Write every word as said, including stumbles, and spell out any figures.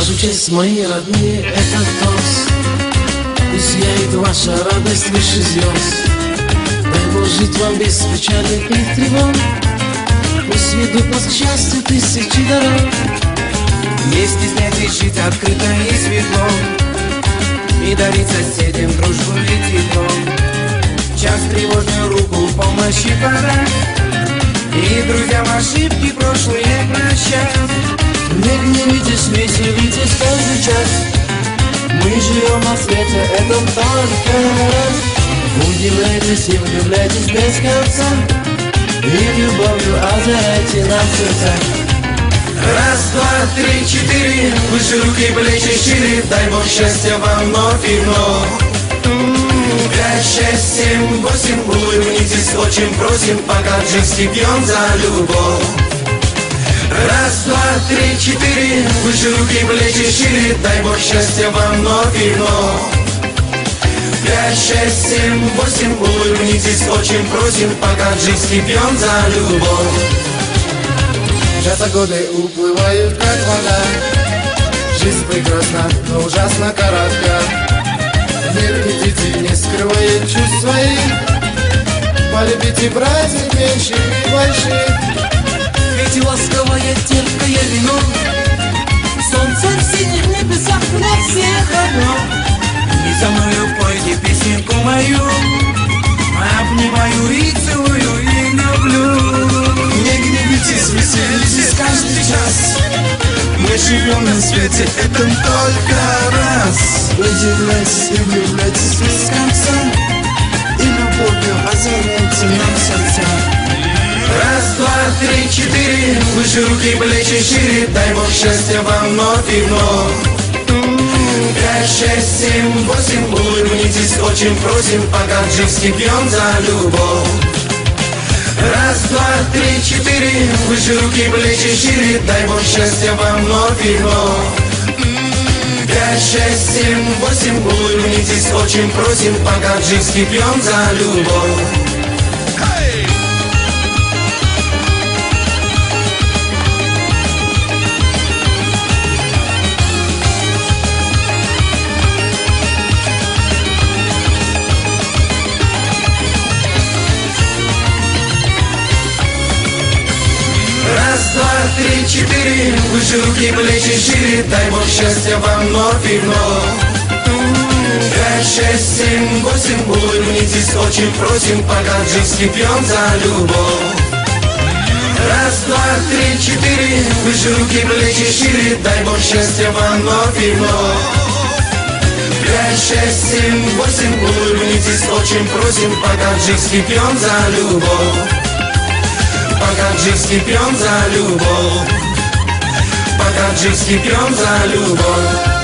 Вашу честь, мои родные, это тост. Пусть сияет ваша радость выше звезд. Дай Бог жить вам без печали и тревог. Пусть ведут нас к счастью тысячи дорог. Не стесняйтесь жить открыто и светло, и дарить соседям дружбу и тепло. Час тревожную руку помощи пора, и друзьям ошибки прошлые прощать. Не гневитесь, веселитесь каждый час. Мы живем на свете, это только раз. Удивляйтесь и влюбляйтесь без конца, и любовью озаряйте нам сердца. Раз, два, три, четыре, выше руки, плечи шире, дай Бог счастья вам вновь и вновь. Пять, шесть, семь, восемь, улыбнитесь, очень просим, по-гаджински пьем за любовь. Раз, два, три, четыре, выше руки, плечи шире, дай Бог счастья вам вновь и вновь. Пять, шесть, семь, восемь, улыбнитесь, очень просим, по-гаджински пьем за любовь. Часто годы уплывают, как вода. Жизнь прекрасна, но ужасно коротка. Не гнетите, не скрывая чувств своих. Полюбите праздник меньших и больших. Ведь ласковое терпкое вино, солнце в синих небесах на всех одно. И за мною пойте песенку мою, обнимаю и целую и люблю. Не гневитесь, веселитесь каждый час. Мы живем на свете, это только раз. Удивляйтесь и влюбляйтесь без конца, и любовью озаряйте нам сердца. Раз, два, три, четыре, выше руки, плечи шире, дай Бог счастья вам вновь и вновь. Пять, шесть, семь, восемь, улыбнитесь, очень просим, по-гаджински пьем за любовь. Раз, два, три, четыре, выше руки, плечи шире, дай Бог счастья вам вновь и вновь. Пять, шесть, семь, восемь, улыбнитесь, очень просим, по-гаджински пьем за любовь. Раз, два, три, четыре, выше руки, плечи шире, дай Бог счастья вам вновь и вновь. Пять, шесть, семь, восемь, улыбнитесь, очень просим, по-гаджински пьем за любовь. Раз, два, три, четыре, выше руки, плечи шире, дай Бог счастья вам вновь и вновь. Пять, шесть, семь, восемь, улыбнитесь, очень просим, по-гаджински пьем за любовь. По-гаджински пьем за любовь, по-гаджински пьем за любовь.